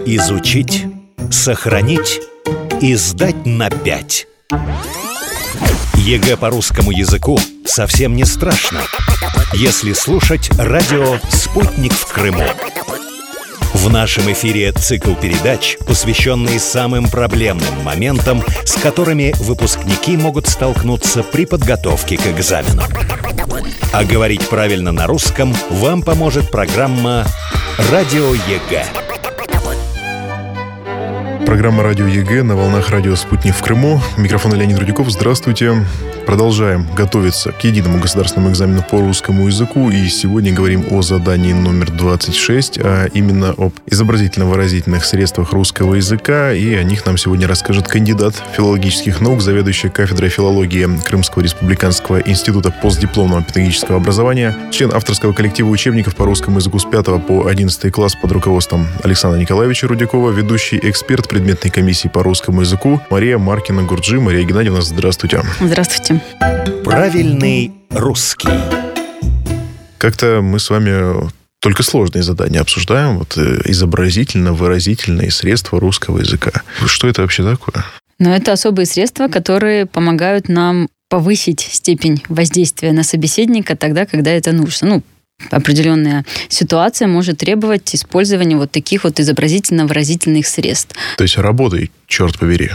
Изучить, сохранить и сдать на 5. ЕГЭ по русскому языку совсем не страшно, если слушать радио «Спутник в Крыму». В нашем эфире цикл передач, посвященный самым проблемным моментам, с которыми выпускники могут столкнуться при подготовке к экзамену. А говорить правильно на русском вам поможет программа «Радио ЕГЭ». Программа «Радио ЕГЭ» на волнах радио «Спутник в Крыму». Микрофон Леонид Рудяков. Здравствуйте. Продолжаем готовиться к единому государственному экзамену по русскому языку. И сегодня говорим о задании номер 26, а именно об изобразительно-выразительных средствах русского языка. И о них нам сегодня расскажет кандидат филологических наук, заведующий кафедрой филологии Крымского республиканского института постдипломного педагогического образования, член авторского коллектива учебников по русскому языку с 5 по 11 класс под руководством Александра Николаевича Рудякова, ведущий эксперт предметной комиссии по русскому языку Мария Маркина-Гурджи. Мария Геннадьевна, здравствуйте. Здравствуйте. Правильный русский. Как-то мы с вами только сложные задания обсуждаем. Вот изобразительно-выразительные средства русского языка. Что это вообще такое? Но это особые средства, которые помогают нам повысить степень воздействия на собеседника тогда, когда это нужно. Определенная ситуация может требовать использования вот таких вот изобразительно-выразительных средств. То есть работай, черт побери.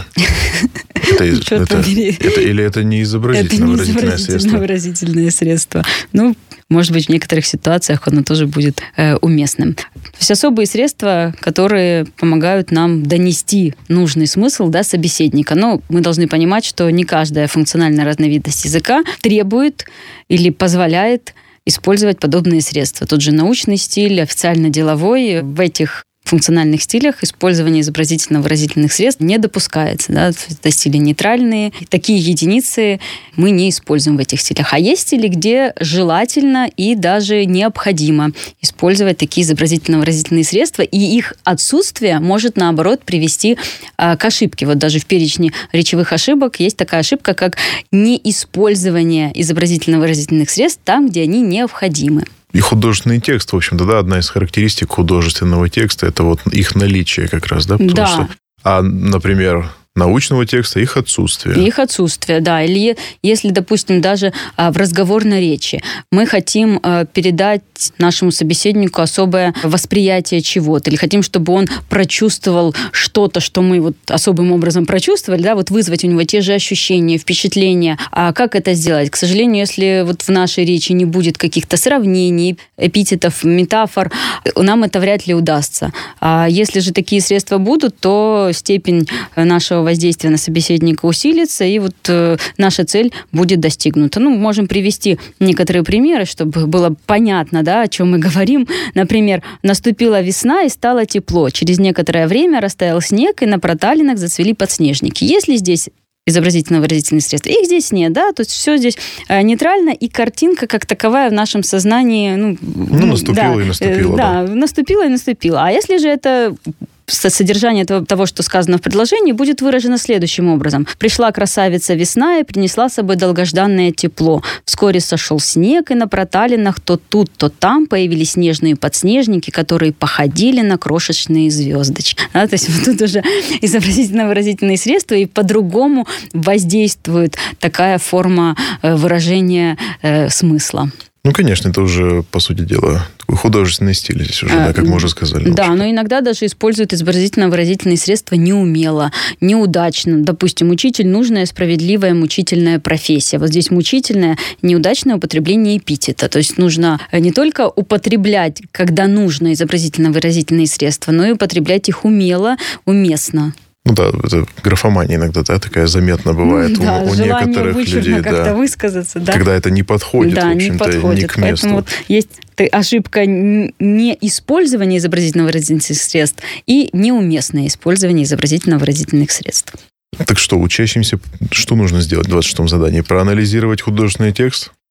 Или это не изобразительно-выразительное средство? Это не изобразительно-выразительное средство. Может быть, в некоторых ситуациях оно тоже будет уместным. То есть особые средства, которые помогают нам донести нужный смысл до собеседника. Но мы должны понимать, что не каждая функциональная разновидность языка требует или позволяет использовать подобные средства. Тот же научный стиль, официально-деловой. В этих функциональных стилях использование изобразительно-выразительных средств не допускается. Да? Это стили нейтральные. Такие единицы мы не используем в этих стилях. А есть стили, где желательно и даже необходимо использовать такие изобразительно-выразительные средства, и их отсутствие может, наоборот, привести к ошибке. Вот даже в перечне речевых ошибок есть такая ошибка, как неиспользование изобразительно-выразительных средств там, где они необходимы. И художественный текст, в общем-то, да, одна из характеристик художественного текста, это вот их наличие как раз, да? Да. Что, например, научного текста их отсутствие. Их отсутствие, да. Или если, допустим, даже в разговорной речи мы хотим передать нашему собеседнику особое восприятие чего-то, или хотим, чтобы он прочувствовал что-то, что мы вот особым образом прочувствовали, да, вот вызвать у него те же ощущения, впечатления. А как это сделать? К сожалению, если вот в нашей речи не будет каких-то сравнений, эпитетов, метафор, нам это вряд ли удастся. А если же такие средства будут, то степень нашего воздействие на собеседника усилится, и вот наша цель будет достигнута. Можем привести некоторые примеры, чтобы было понятно, да, о чем мы говорим. Например, наступила весна и стало тепло. Через некоторое время растаял снег, и на проталинах зацвели подснежники. Если здесь изобразительно-выразительные средства, их здесь нет, да, то есть все здесь нейтрально, и картинка как таковая в нашем сознании... наступила и наступила. Да, наступила и наступила. А если же это... Содержание того, что сказано в предложении, будет выражено следующим образом. «Пришла красавица весна и принесла с собой долгожданное тепло. Вскоре сошел снег, и на проталинах то тут, то там появились снежные подснежники, которые походили на крошечные звездочки». Да, то есть вот тут уже изобразительно-выразительные средства, и по-другому воздействует такая форма выражения смысла. Конечно, это уже, по сути дела, такой художественный стиль здесь уже, да, как мы уже сказали. Да, но иногда даже используют изобразительно-выразительные средства неумело, неудачно. Допустим, учитель – нужная, справедливая, мучительная профессия. Вот здесь мучительное, неудачное употребление эпитета. То есть нужно не только употреблять, когда нужно, изобразительно-выразительные средства, но и употреблять их умело, уместно. Это графомания иногда, да, такая заметна бывает у некоторых людей. Как-то высказаться, да. Когда это не подходит, да, в общем-то, не к месту. Поэтому есть ошибка неиспользования изобразительно-выразительных средств и неуместное использование изобразительно-выразительных средств. Так что, учащимся, что нужно сделать в 26-м задании? Проанализировать художественный текст?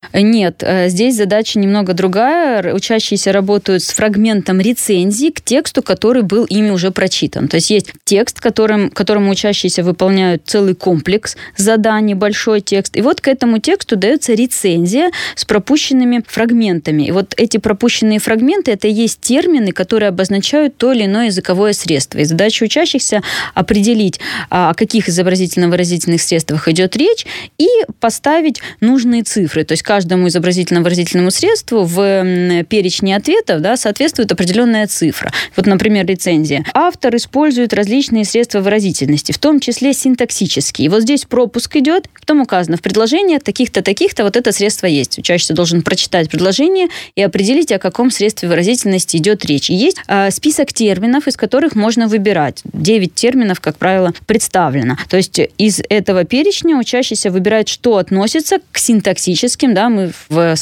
Нет, здесь задача немного другая. Учащиеся работают с фрагментом рецензии к тексту, который был ими уже прочитан. То есть есть текст, которому учащиеся выполняют целый комплекс заданий, большой текст. И вот к этому тексту дается рецензия с пропущенными фрагментами. И вот эти пропущенные фрагменты – это и есть термины, которые обозначают то или иное языковое средство. И задача учащихся определить, о каких изобразительно-выразительных средствах идет речь, и поставить нужные цифры. То есть каждому изобразительно-выразительному средству в перечне ответов, да, соответствует определенная цифра. Вот, например, рецензия. Автор использует различные средства выразительности, в том числе синтаксические. И вот здесь пропуск идет, потом указано в предложении таких-то, таких-то вот это средство есть. Учащийся должен прочитать предложение и определить, о каком средстве выразительности идет речь. И есть список терминов, из которых можно выбирать. 9 терминов, как правило, представлено. То есть из этого перечня учащийся выбирает, что относится к синтаксическим. Да, мы в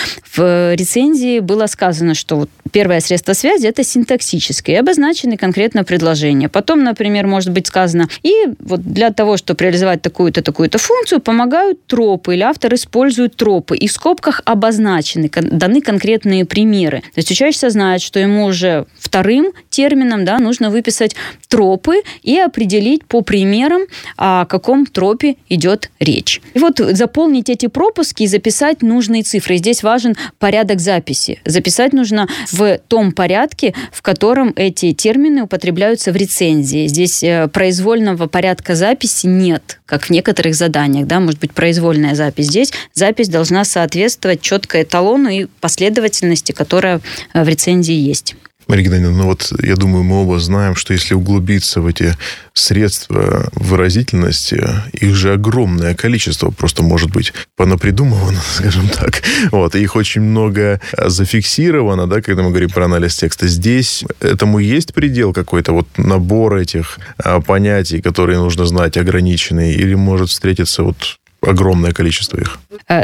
рецензии было сказано, что вот первое средство связи – это синтаксическое, и обозначены конкретно предложения. Потом, например, может быть сказано, и вот для того, чтобы реализовать такую-то, такую-то функцию, помогают тропы, или автор использует тропы, и в скобках обозначены, даны конкретные примеры. То есть учащийся знает, что ему уже вторым термином, да, нужно выписать тропы и определить по примерам, о каком тропе идет речь. И вот заполнить эти пропуски и записать нужные цифры. И здесь важен порядок записи. Записать нужно в том порядке, в котором эти термины употребляются в рецензии. Здесь произвольного порядка записи нет, как в некоторых заданиях. Да, может быть произвольная запись. Здесь запись должна соответствовать четко эталону и последовательности, которая в рецензии есть. Мария Геннадьевна, ну вот я думаю, мы оба знаем, что если углубиться в эти средства выразительности, их же огромное количество просто может быть понапридумывано, скажем так. Вот, и их очень много зафиксировано, да, когда мы говорим про анализ текста. Здесь этому есть предел какой-то, вот набор этих понятий, которые нужно знать, ограниченный, или может встретиться вот огромное количество их?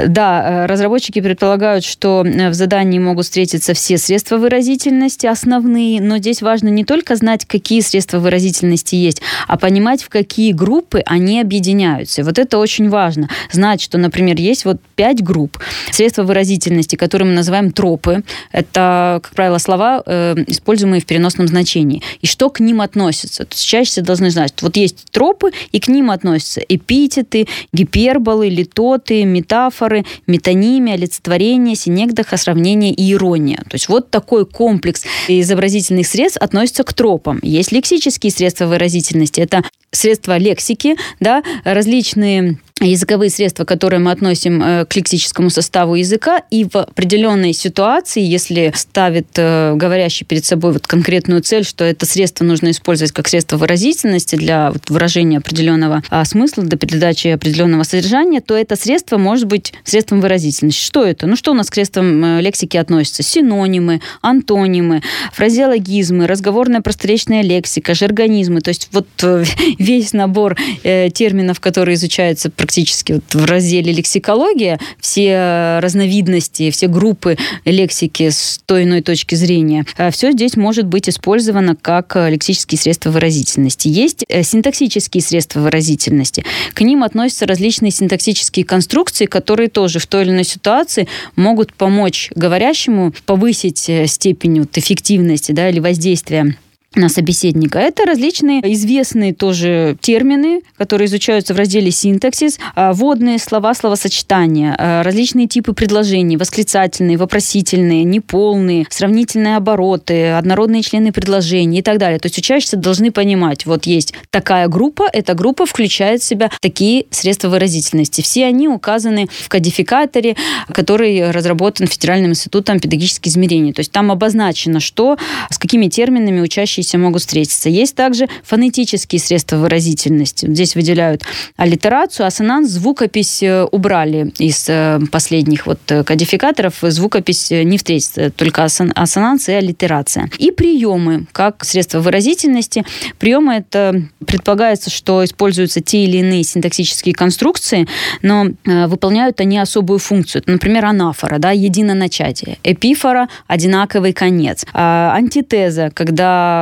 Да, разработчики предполагают, что в задании могут встретиться все средства выразительности, основные, но здесь важно не только знать, какие средства выразительности есть, а понимать, в какие группы они объединяются. И вот это очень важно. Знать, что, например, есть вот 5 групп средства выразительности, которые мы называем тропы. Это, как правило, слова, используемые в переносном значении. И что к ним относится? То есть учащиеся должны знать, что вот есть тропы, и к ним относятся эпитеты, гиперболы, литоты, метафоры, метонимия, олицетворение, синекдоха, сравнение и ирония. То есть вот такой комплекс изобразительных средств относится к тропам. Есть лексические средства выразительности. Это средства лексики, да, различные языковые средства, которые мы относим к лексическому составу языка, и в определенной ситуации, если ставит говорящий перед собой вот конкретную цель, что это средство нужно использовать как средство выразительности для вот выражения определенного смысла, для передачи определенного содержания, то это средство может быть средством выразительности. Что это? Ну, что у нас к средствам лексики относится? Синонимы, антонимы, фразеологизмы, разговорная просторечная лексика, жаргонизмы. То есть вот весь набор терминов, которые изучаются практически вот в разделе лексикология, все разновидности, все группы лексики с той или иной точки зрения, все здесь может быть использовано как лексические средства выразительности. Есть синтаксические средства выразительности. К ним относятся различные синтаксические конструкции, которые тоже в той или иной ситуации могут помочь говорящему повысить степень вот эффективности, да, или воздействия на собеседника. Это различные известные тоже термины, которые изучаются в разделе синтаксис, вводные слова, словосочетания, различные типы предложений, восклицательные, вопросительные, неполные, сравнительные обороты, однородные члены предложений и так далее. То есть учащиеся должны понимать, вот есть такая группа, эта группа включает в себя такие средства выразительности. Все они указаны в кодификаторе, который разработан Федеральным институтом педагогических измерений. То есть там обозначено, что, с какими терминами учащиеся могут встретиться. Есть также фонетические средства выразительности. Здесь выделяют аллитерацию, ассонанс, звукопись убрали из последних вот кодификаторов. Звукопись не встретится, только ассонанс и аллитерация. И приемы, как средства выразительности. Приемы — это предполагается, что используются те или иные синтаксические конструкции, но выполняют они особую функцию. Это, например, анафора, да, единоначатие. Эпифора — одинаковый конец. Антитеза, когда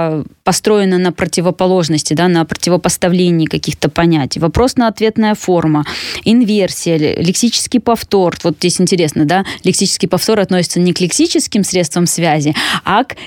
которая построена на противоположности, да, на противопоставлении каких-то понятий. Вопрос-на-ответная форма, инверсия, лексический повтор. Вот здесь интересно, да, лексический повтор относится не к лексическим средствам связи, а к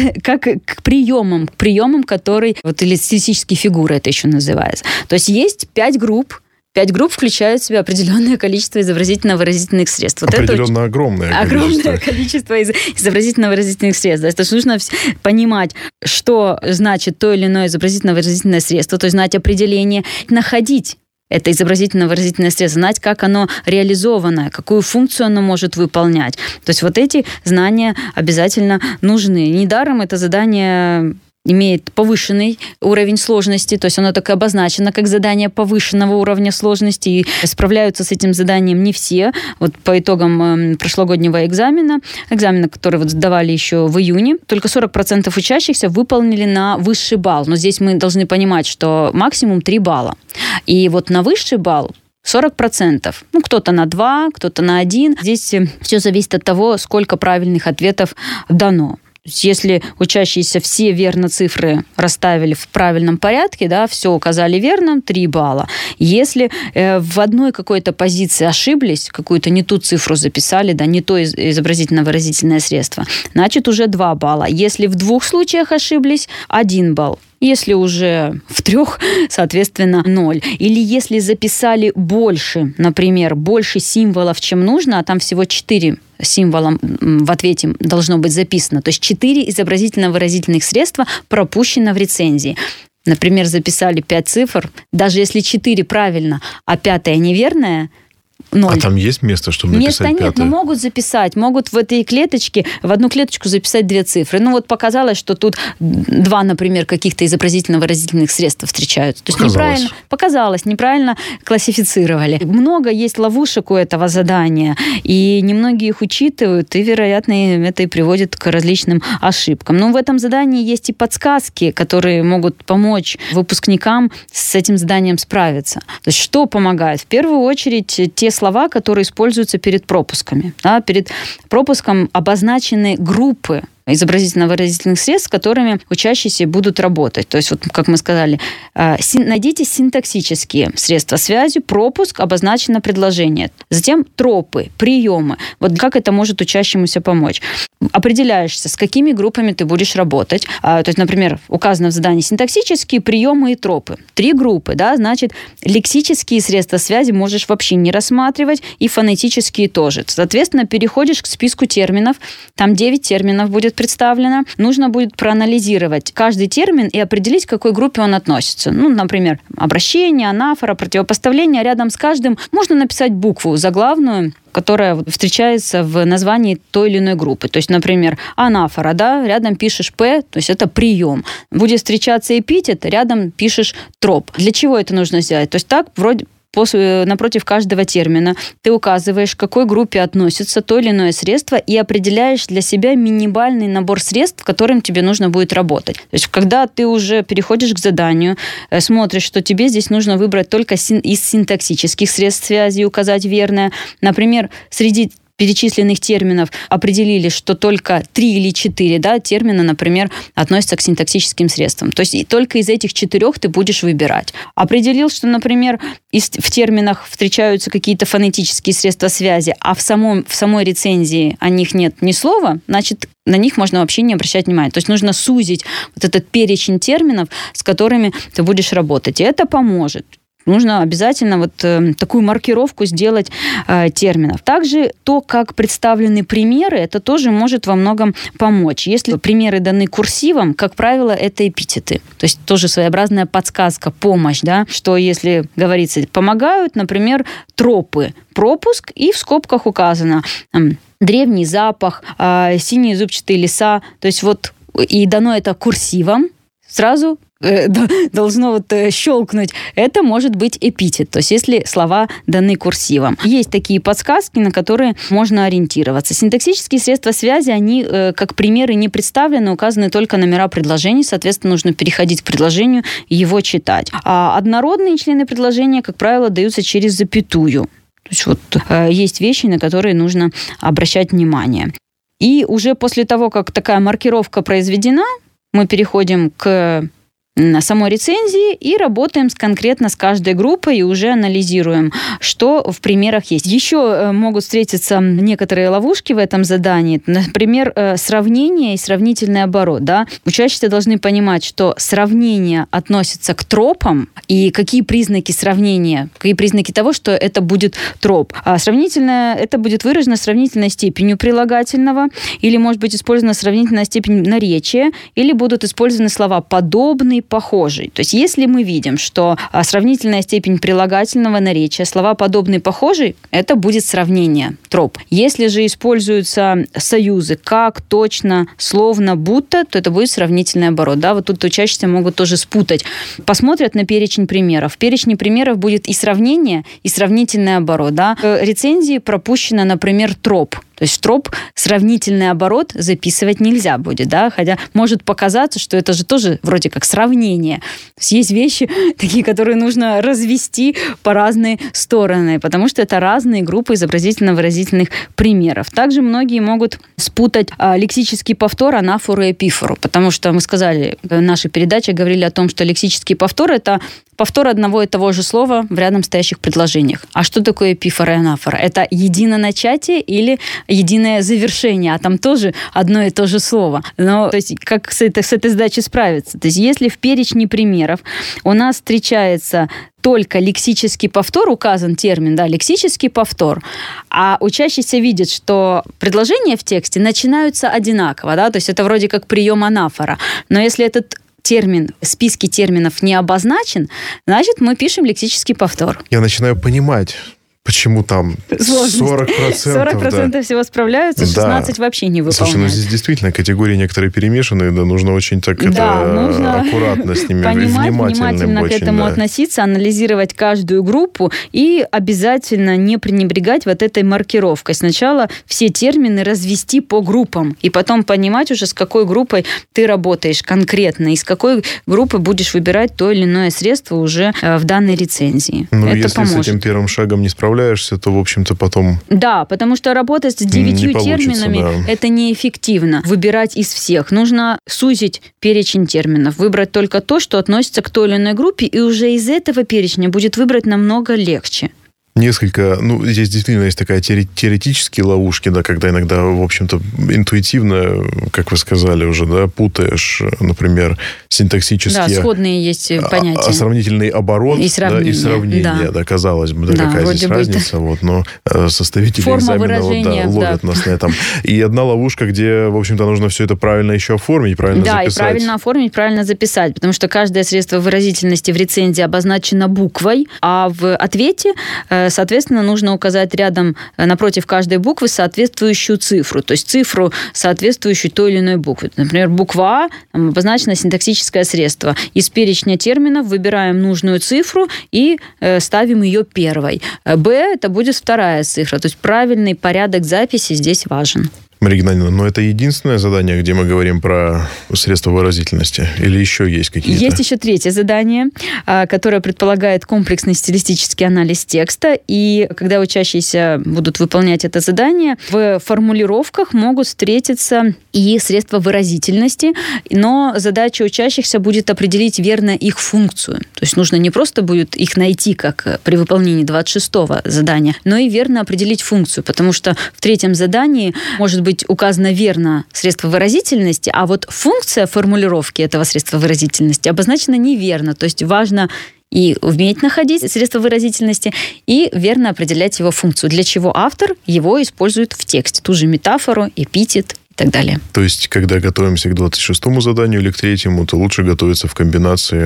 приемам, которые, вот, или стилистические фигуры это еще называется. То есть есть 5 групп. 5 групп включают в себя определенное количество изобразительно-выразительных средств. Вот определенно это огромное количество изобразительно-выразительных средств. То есть нужно понимать, что значит то или иное изобразительно-выразительное средство, то есть знать определение, находить это изобразительно-выразительное средство, знать, как оно реализовано, какую функцию оно может выполнять. То есть вот эти знания обязательно нужны. Недаром это задание имеет повышенный уровень сложности, то есть оно так и обозначено как задание повышенного уровня сложности, и справляются с этим заданием не все. Вот по итогам прошлогоднего экзамена, который вот сдавали еще в июне, только 40% учащихся выполнили на высший балл. Но здесь мы должны понимать, что максимум 3 балла. И вот на высший балл 40%. Ну, кто-то на 2, кто-то на 1. Здесь все зависит от того, сколько правильных ответов дано. Если учащиеся все верно цифры расставили в правильном порядке, да, все указали верно, 3 балла. Если в одной какой-то позиции ошиблись, какую-то не ту цифру записали, да, не то изобразительно-выразительное средство, значит, уже 2 балла. Если в 2 случаях ошиблись, 1 балл. Если уже в 3, соответственно, 0. Или если записали больше, например, больше символов, чем нужно, а там всего 4 символа в ответе должно быть записано. То есть 4 изобразительно-выразительных средства пропущено в рецензии. Например, записали 5 цифр, даже если 4 правильно, а 5 неверная, 0. А там есть место, чтобы написать 5? Места нет, но могут записать. Могут в этой клеточке, в одну клеточку записать 2 цифры. Ну вот показалось, что тут 2, например, каких-то изобразительно-выразительных средств встречаются. То есть неправильно классифицировали. Много есть ловушек у этого задания, и немногие их учитывают, и, вероятно, это и приводит к различным ошибкам. Но в этом задании есть и подсказки, которые могут помочь выпускникам с этим заданием справиться. То есть что помогает? В первую очередь те слова, которые используются перед пропусками. Да, перед пропуском обозначены группы изобразительно-выразительных средств, с которыми учащиеся будут работать. То есть, вот, как мы сказали, найдите синтаксические средства связи, пропуск, обозначено предложение. Затем тропы, приемы. Вот как это может учащемуся помочь? Определяешься, с какими группами ты будешь работать. То есть, например, указано в задании синтаксические, приемы и тропы. 3 группы, да, значит, лексические средства связи можешь вообще не рассматривать, и фонетические тоже. Соответственно, переходишь к списку терминов. Там 9 терминов будет представлено. Нужно будет проанализировать каждый термин и определить, к какой группе он относится. Ну, например, обращение, анафора, противопоставление. Рядом с каждым можно написать букву заглавную, которая встречается в названии той или иной группы. То есть, например, анафора, да, рядом пишешь «п», то есть это прием. Будет встречаться эпитет, рядом пишешь троп. Для чего это нужно сделать? То есть так вроде напротив каждого термина ты указываешь, к какой группе относится то или иное средство, и определяешь для себя минимальный набор средств, которым тебе нужно будет работать. То есть, когда ты уже переходишь к заданию, смотришь, что тебе здесь нужно выбрать только из синтаксических средств связи и указать верное. Например, среди перечисленных терминов определили, что только 3 или 4, да, термина, например, относятся к синтаксическим средствам. То есть и только из этих 4 ты будешь выбирать. Определил, что, например, в терминах встречаются какие-то фонетические средства связи, а в самой рецензии о них нет ни слова, значит, на них можно вообще не обращать внимания. То есть нужно сузить вот этот перечень терминов, с которыми ты будешь работать. И это поможет. Нужно обязательно вот такую маркировку сделать терминов. Также то, как представлены примеры, это тоже может во многом помочь. Если примеры даны курсивом, как правило, это эпитеты. То есть тоже своеобразная подсказка, помощь, да, что если говорится «помогают», например, тропы, пропуск, и в скобках указано древний запах, синие зубчатые леса. То есть вот и дано это курсивом, сразу должно вот щелкнуть, это может быть эпитет, то есть если слова даны курсивом. Есть такие подсказки, на которые можно ориентироваться. Синтаксические средства связи, они как примеры не представлены, указаны только номера предложений, соответственно, нужно переходить к предложению и его читать. А однородные члены предложения, как правило, даются через запятую. То есть вот есть вещи, на которые нужно обращать внимание. И уже после того, как такая маркировка произведена, мы переходим к самой рецензии и работаем конкретно с каждой группой и уже анализируем, что в примерах есть. Еще могут встретиться некоторые ловушки в этом задании. Например, сравнение и сравнительный оборот. Да? Учащиеся должны понимать, что сравнение относится к тропам, и какие признаки сравнения, какие признаки того, что это будет троп. А сравнительное, это будет выражено сравнительной степенью прилагательного, или может быть использована сравнительная степень наречия, или будут использованы слова «подобный», «похожий». То есть если мы видим, что сравнительная степень прилагательного наречия, слова «подобный», «похожий», это будет сравнение, троп. Если же используются союзы «как», «точно», «словно», «будто», то это будет сравнительный оборот. Да? Вот тут учащиеся могут тоже спутать. Посмотрят на перечень примеров. В перечне примеров будет и сравнение, и сравнительный оборот. Да? В рецензии пропущено, например, троп. То есть в троп сравнительный оборот записывать нельзя будет, да, хотя может показаться, что это же тоже вроде как сравнение. То есть вещи такие, которые нужно развести по разные стороны, потому что это разные группы изобразительно-выразительных примеров. Также многие могут спутать лексический повтор, анафору и эпифору, потому что мы сказали, в нашей передаче говорили о том, что лексический повтор – это повтор одного и того же слова в рядом стоящих предложениях. А что такое эпифора и анафора? Это единоначатие или единое завершение, а там тоже одно и то же слово. Но то есть, как с этой задачей справиться? То есть если в перечне примеров у нас встречается только лексический повтор, указан термин, да, лексический повтор, а учащийся видит, что предложения в тексте начинаются одинаково, да, то есть это вроде как прием анафора. Но если этот термин в списке терминов не обозначен, значит, мы пишем лексический повтор. Я начинаю понимать, почему там 40%. 40% да. Всего справляются, 16% вообще не выполняют. Слушай, ну здесь действительно категории некоторые перемешанные, да, нужно очень так нужно аккуратно с ними, внимательно к этому относиться, анализировать каждую группу и обязательно не пренебрегать вот этой маркировкой. Сначала все термины развести по группам, и потом понимать уже, с какой группой ты работаешь конкретно, и с какой группы будешь выбирать то или иное средство уже в данной рецензии. Ну, это если поможет. С этим первым шагом не справляешься, то, в общем-то, потом... Да, потому что работать с 9 терминами да. Это неэффективно. Выбирать из всех. Нужно сузить перечень терминов, выбрать только то, что относится к той или иной группе, и уже из этого перечня будет выбрать намного легче. Несколько, здесь действительно есть такая теоретические ловушки, да, когда иногда, в общем-то, интуитивно, как вы сказали уже, да, путаешь, например, синтаксические... Да, сходные есть понятия. Сравнительный оборот и сравнение, да, казалось бы, да, какая здесь разница, вот, но составители экзамена ловят нас на этом. И одна ловушка, где, в общем-то, нужно все это правильно еще оформить, правильно записать. Да, и правильно оформить, правильно записать, потому что каждое средство выразительности в рецензии обозначено буквой, а в ответе... Соответственно, нужно указать рядом, напротив каждой буквы, соответствующую цифру. То есть цифру, соответствующую той или иной букве. Например, буква А обозначена синтаксическое средство. Из перечня терминов выбираем нужную цифру и ставим ее первой. Б – это будет вторая цифра. То есть правильный порядок записи здесь важен. Мария Геннадьевна, но это единственное задание, где мы говорим про средства выразительности? Или еще есть какие-то? Есть еще третье задание, которое предполагает комплексный стилистический анализ текста. И когда учащиеся будут выполнять это задание, в формулировках могут встретиться и средства выразительности, но задача учащихся будет определить верно их функцию. То есть нужно не просто будет их найти, как при выполнении 26-го задания, но и верно определить функцию, потому что в третьем задании может быть указано верно средство выразительности, а вот функция формулировки этого средства выразительности обозначена неверно. То есть важно и уметь находить средства выразительности, и верно определять его функцию, для чего автор его использует в тексте. Ту же метафору, эпитет и так далее. То есть, когда готовимся к 26-му заданию или к 3-му, то лучше готовиться в комбинации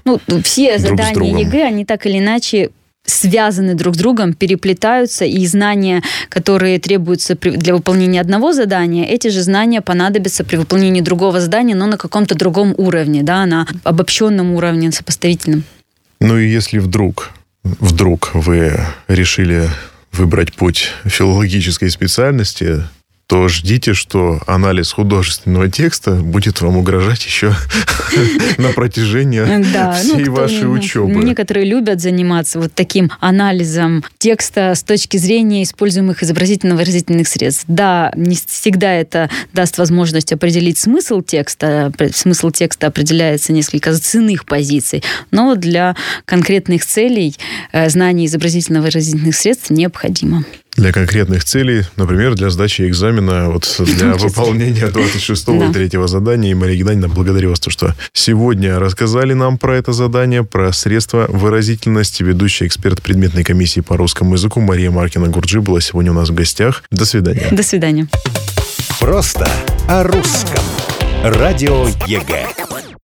все задания ЕГЭ, они так или иначе связаны друг с другом, переплетаются, и знания, которые требуются для выполнения одного задания, эти же знания понадобятся при выполнении другого задания, но на каком-то другом уровне, да, на обобщенном уровне, сопоставительном. Ну и если вдруг вы решили выбрать путь филологической специальности, то ждите, что анализ художественного текста будет вам угрожать еще на протяжении всей вашей учебы. Некоторые любят заниматься вот таким анализом текста с точки зрения используемых изобразительно-выразительных средств. Да, не всегда это даст возможность определить смысл текста. Смысл текста определяется несколько с иных позиций, но для конкретных целей знание изобразительно-выразительных средств необходимо. Для конкретных целей, например, для сдачи экзамена, вот для выполнения 26-го и 3-го задания. И, Мария Геннадьевна, благодарю вас, что сегодня рассказали нам про это задание, про средства выразительности. Ведущий эксперт предметной комиссии по русскому языку Мария Маркина-Гурджи была сегодня у нас в гостях. До свидания. До свидания. Просто о русском. Радио ЕГЭ.